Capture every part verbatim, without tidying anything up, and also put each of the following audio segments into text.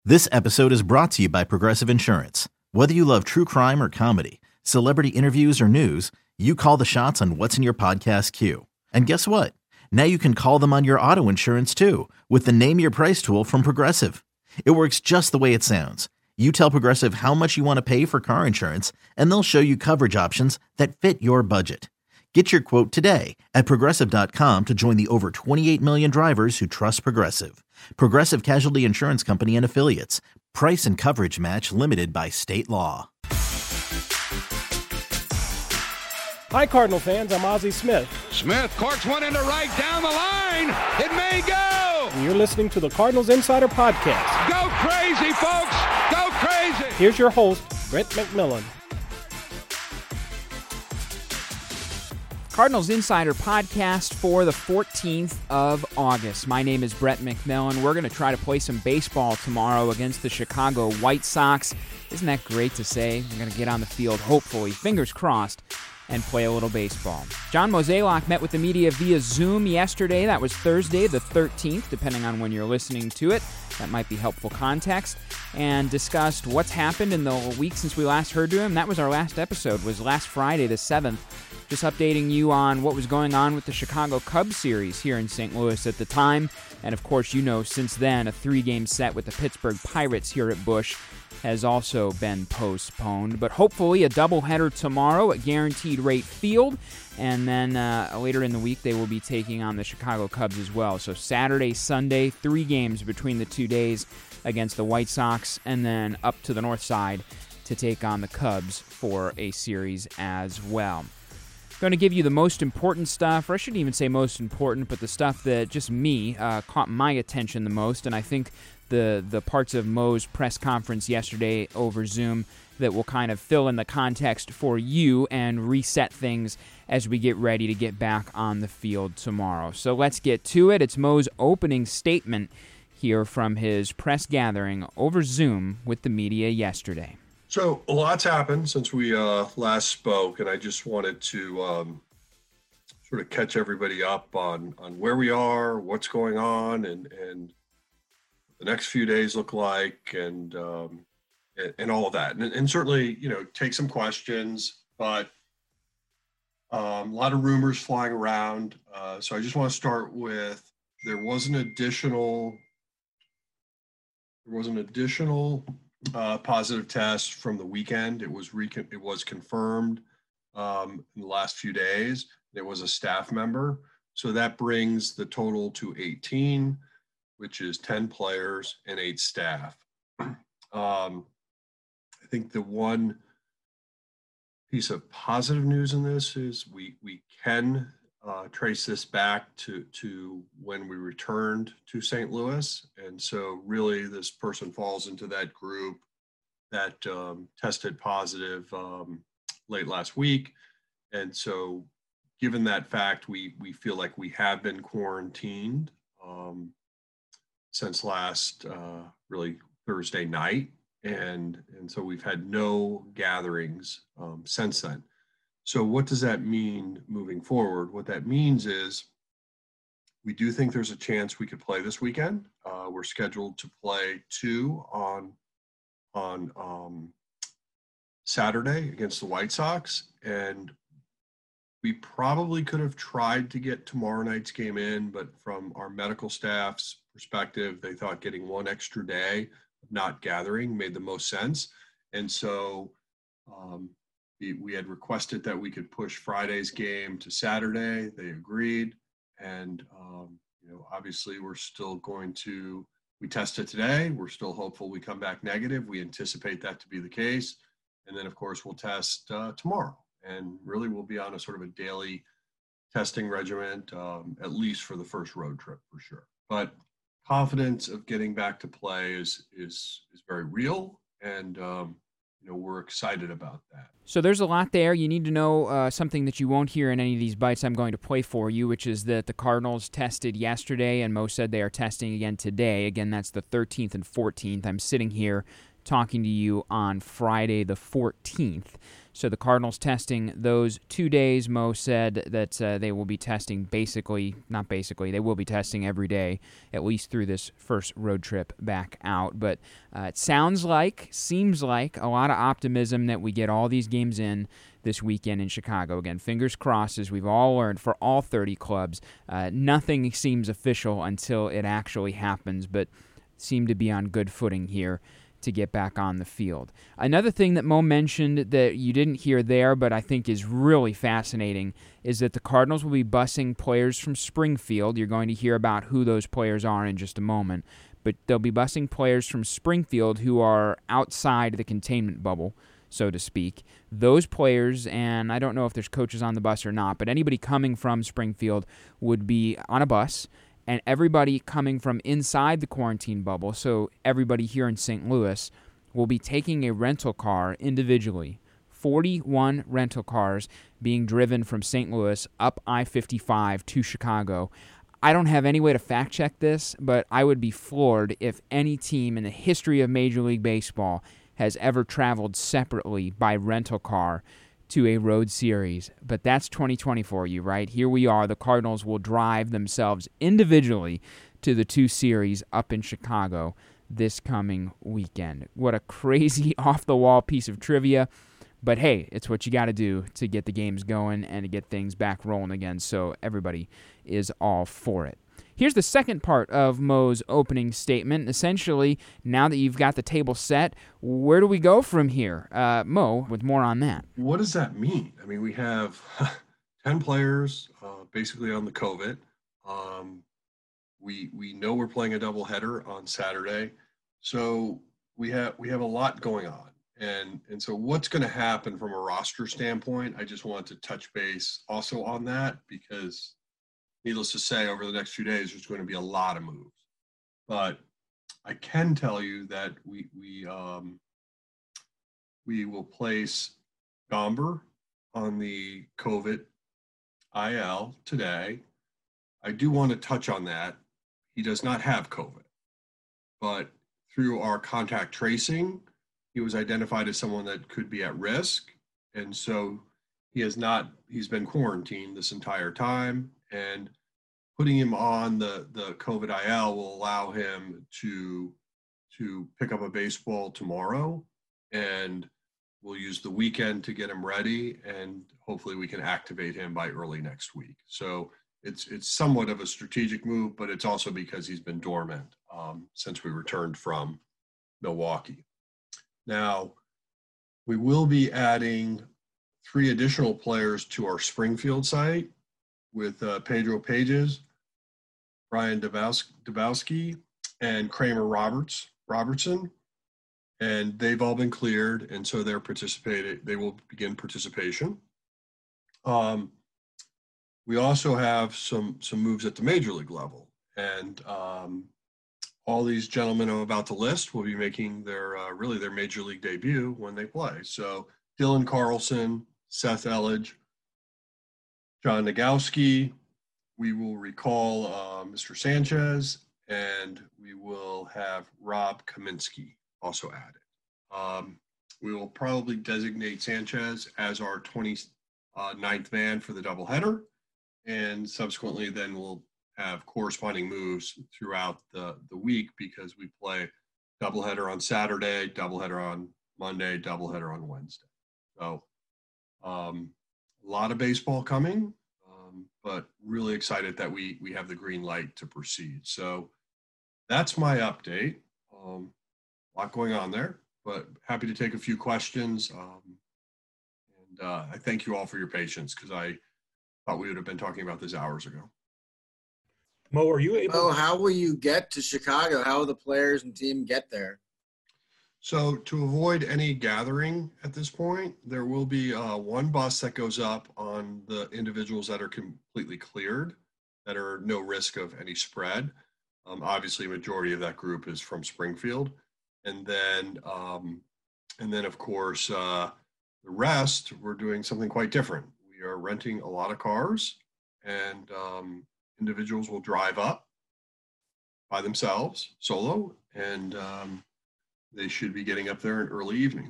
This episode is brought to you by Progressive Insurance. Whether you love true crime or comedy, celebrity interviews or news, you call the shots on what's in your podcast queue. And guess what? Now you can call them on your auto insurance too with the Name Your Price tool from Progressive. It works just the way it sounds. You tell Progressive how much you want to pay for car insurance, and they'll show you coverage options that fit your budget. Get your quote today at Progressive dot com to join the over twenty-eight million drivers who trust Progressive. Progressive Casualty Insurance Company and Affiliates. Price and coverage match limited by state law. Hi, Cardinal fans. I'm Ozzie Smith. Smith corks one into right down the line. It may go. And you're listening to the Cardinals Insider Podcast. Go crazy, folks. Go crazy. Here's your host, Brent McMillan. Cardinals Insider Podcast for the fourteenth of August. My name is Brett McMillan. We're going to try to play some baseball tomorrow against the Chicago White Sox. Isn't that great to say? We're going to get on the field, hopefully, fingers crossed, and play a little baseball. John Mozeliak met with the media via Zoom yesterday. That was Thursday the thirteenth, depending on when you're listening to it. That might be helpful context. And discussed what's happened in the week since we last heard to him. That was our last episode, was last Friday the seventh. Just updating you on what was going on with the Chicago Cubs series here in Saint Louis at the time. And of course, you know, since then, a three-game set with the Pittsburgh Pirates here at Busch has also been postponed. But hopefully a doubleheader tomorrow at Guaranteed Rate Field. And then uh, later in the week, they will be taking on the Chicago Cubs as well. So Saturday, Sunday, three games between the two days against the White Sox, and then up to the north side to take on the Cubs for a series as well. Going to give you the most important stuff, or I shouldn't even say most important, but the stuff that just me uh, caught my attention the most, and I think the the parts of Mo's press conference yesterday over Zoom that will kind of fill in the context for you and reset things as we get ready to get back on the field tomorrow. So let's get to it. It's Mo's opening statement here from his press gathering over Zoom with the media yesterday. So a lot's happened since we uh, last spoke, and I just wanted to um, sort of catch everybody up on, on where we are, what's going on, and, and the next few days look like, and um, and, and all of that. And, and certainly, you know, take some questions, but um, a lot of rumors flying around. Uh, so I just want to start with, there was an additional, there was an additional Uh, positive test from the weekend. It was recon- it was confirmed um, in the last few days. It was a staff member. So that brings the total to eighteen, which is ten players and eight staff. Um, I think the one piece of positive news in this is we we can uh, trace this back to, to when we returned to Saint Louis. And so really this person falls into that group that um, tested positive um, late last week. And so given that fact, we, we feel like we have been quarantined um, since last uh, really Thursday night. And, and so we've had no gatherings um, since then. So what does that mean moving forward? What that means is we do think there's a chance we could play this weekend. Uh, we're scheduled to play two on, on um, Saturday against the White Sox. And we probably could have tried to get tomorrow night's game in, but from our medical staff's perspective, they thought getting one extra day of not gathering made the most sense. And so um, we had requested that we could push Friday's game to Saturday. They agreed. And, um, you know, obviously we're still going to, we tested today. We're still hopeful we come back negative. We anticipate that to be the case. And then, of course, we'll test uh, tomorrow. And really we'll be on a sort of a daily testing regimen, um, at least for the first road trip for sure. But confidence of getting back to play is, is, is very real. And, um, you know, we're excited about that. So there's a lot there. You need to know uh, something that you won't hear in any of these bites I'm going to play for you, which is that the Cardinals tested yesterday, and Mo said they are testing again today. Again, that's the thirteenth and fourteenth. I'm sitting here talking to you on Friday the fourteenth. So the Cardinals testing those two days. Mo said that uh, they will be testing basically, not basically, they will be testing every day, at least through this first road trip back out. But uh, it sounds like, seems like, a lot of optimism that we get all these games in this weekend in Chicago. Again, fingers crossed, as we've all learned, for all thirty clubs. Uh, nothing seems official until it actually happens, but seem to be on good footing here to get back on the field. Another thing that Mo mentioned that you didn't hear there, but I think is really fascinating, is that the Cardinals will be busing players from Springfield. You're going to hear about who those players are in just a moment, but they'll be busing players from Springfield who are outside the containment bubble, so to speak. Those players, and I don't know if there's coaches on the bus or not, but anybody coming from Springfield would be on a bus, and everybody coming from inside the quarantine bubble, so everybody here in Saint Louis, will be taking a rental car individually. forty-one rental cars being driven from Saint Louis up I fifty-five to Chicago. I don't have any way to fact-check this, but I would be floored if any team in the history of Major League Baseball has ever traveled separately by rental car to a road series. But that's twenty twenty for you, right? Here we are. The Cardinals will drive themselves individually to the two series up in Chicago this coming weekend. What a crazy off-the-wall piece of trivia. But hey, it's what you got to do to get the games going and to get things back rolling again, so everybody is all for it. Here's the second part of Mo's opening statement. Essentially, now that you've got the table set, where do we go from here? Uh, Mo, with more on that. What does that mean? I mean, we have ten players uh, basically on the COVID. Um, we we know we're playing a doubleheader on Saturday, so we have we have a lot going on. And and so what's going to happen from a roster standpoint? I just want to touch base also on that, because needless to say, over the next few days, there's going to be a lot of moves. But I can tell you that we we um, we will place Gomber on the COVID I L today. I do want to touch on that. He does not have COVID, but through our contact tracing, he was identified as someone that could be at risk, and so he has not. He's been quarantined this entire time, and putting him on the, the COVID I L will allow him to, to pick up a baseball tomorrow, and we'll use the weekend to get him ready, and hopefully we can activate him by early next week. So it's it's somewhat of a strategic move, but it's also because he's been dormant um, since we returned from Milwaukee. Now, we will be adding three additional players to our Springfield site with uh, Pedro Pages, Brian Dabowski, and Kramer Roberts Robertson, and they've all been cleared, and so they're participating. They will begin participation. Um, we also have some some moves at the major league level, and um, all these gentlemen I'm about to list will be making their uh, really their major league debut when they play. So Dylan Carlson, Seth Elledge, John Nagowski. We will recall uh, Mister Sanchez, and we will have Rob Kaminsky also added. Um, we will probably designate Sanchez as our twenty-ninth man for the doubleheader, and subsequently then we'll have corresponding moves throughout the, the week, because we play doubleheader on Saturday, doubleheader on Monday, doubleheader on Wednesday. So um, a lot of baseball coming. But really excited that we we have the green light to proceed. So that's my update. Um, a lot going on there, but happy to take a few questions. Um, and uh, I thank you all for your patience, because I thought we would have been talking about this hours ago. Mo, are you able? Oh, how will you get to Chicago? How will the players and team get there? So to avoid any gathering at this point, there will be uh, one bus that goes up on the individuals that are completely cleared, that are no risk of any spread. Um, obviously, a majority of that group is from Springfield. And then, um, and then of course, uh, the rest, we're doing something quite different. We are renting a lot of cars, and um, individuals will drive up by themselves, solo, and um, they should be getting up there in early evening.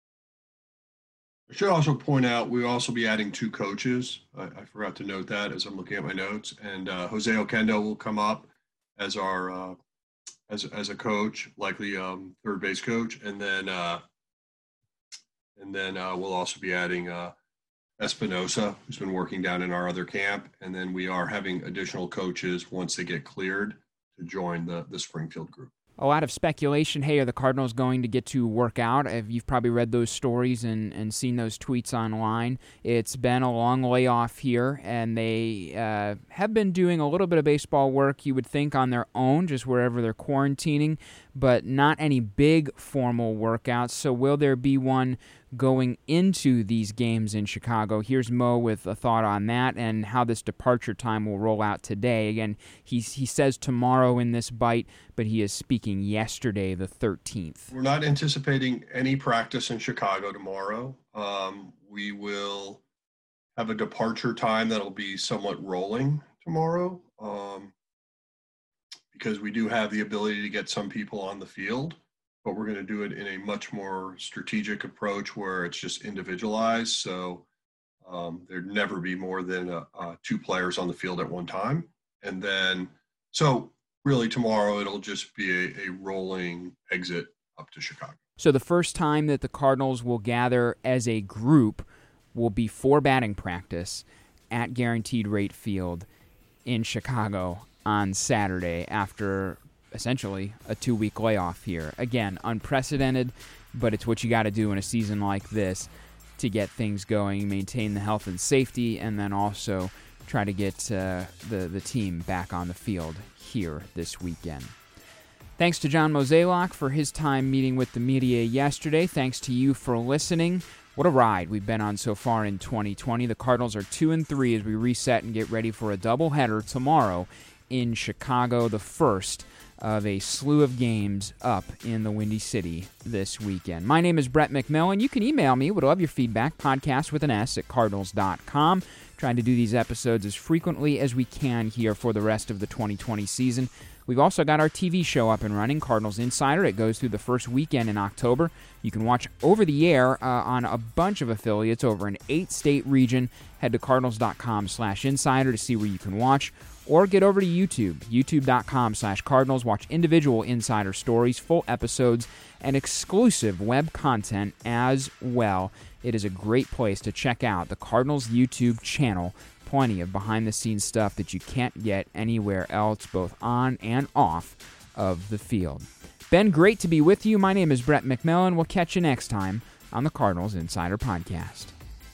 I should also point out we'll also be adding two coaches. I, I forgot to note that as I'm looking at my notes. And uh, Jose Oquendo will come up as our uh, as as a coach, likely um, third base coach, and then uh, and then uh, we'll also be adding uh, Espinosa, who's been working down in our other camp, and then we are having additional coaches once they get cleared to join the the Springfield group. A lot of speculation. Hey, are the Cardinals going to get to work out? You've probably read those stories and, and seen those tweets online. It's been a long layoff here, and they uh, have been doing a little bit of baseball work, you would think, on their own, just wherever they're quarantining, but not any big formal workouts. So will there be one going into these games in Chicago? Here's Mo with a thought on that and how this departure time will roll out today. Again, he, he says tomorrow in this bite, but he is speaking yesterday, the thirteenth. We're not anticipating any practice in Chicago tomorrow. Um, we will have a departure time that'll be somewhat rolling tomorrow um, because we do have the ability to get some people on the field, but we're going to do it in a much more strategic approach where it's just individualized. So um, there'd never be more than uh, uh, two players on the field at one time. And then, so really tomorrow it'll just be a, a rolling exit up to Chicago. So the first time that the Cardinals will gather as a group will be for batting practice at Guaranteed Rate Field in Chicago on Saturday after essentially a two-week layoff here. Again, unprecedented, but it's what you got to do in a season like this to get things going, maintain the health and safety, and then also try to get uh, the, the team back on the field here this weekend. Thanks to John Mozeliak for his time meeting with the media yesterday. Thanks to you for listening. What a ride we've been on so far in twenty twenty. The Cardinals are two and three as we reset and get ready for a doubleheader tomorrow in Chicago, the first of a slew of games up in the Windy City this weekend. My name is Brett McMillan. You can email me. Would love your feedback. Podcast with an S at cardinals dot com. Trying to do these episodes as frequently as we can here for the rest of the twenty twenty season. We've also got our T V show up and running, Cardinals Insider. It goes through the first weekend in October. You can watch over the air uh, on a bunch of affiliates over an eight-state region. Head to cardinals dot com slash insider to see where you can watch. Or get over to YouTube, youtube dot com slash cardinals. Watch individual insider stories, full episodes, and exclusive web content as well. It is a great place to check out the Cardinals YouTube channel. Plenty of behind-the-scenes stuff that you can't get anywhere else, both on and off of the field. Been great to be with you. My name is Brett McMillan. We'll catch you next time on the Cardinals Insider Podcast.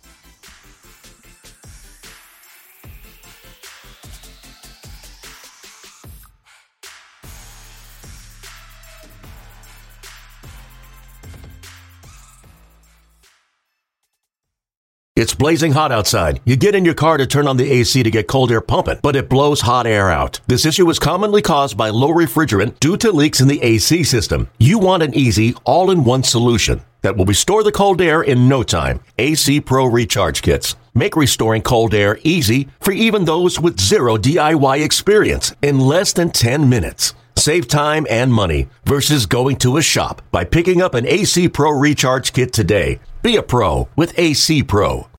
It's blazing hot outside. You get in your car to turn on the A C to get cold air pumping, but it blows hot air out. This issue is commonly caused by low refrigerant due to leaks in the A C system. You want an easy, all-in-one solution that will restore the cold air in no time. A C Pro Recharge Kits make restoring cold air easy for even those with zero D I Y experience in less than ten minutes. Save time and money versus going to a shop by picking up an A C Pro Recharge Kit today. Be a pro with A C Pro.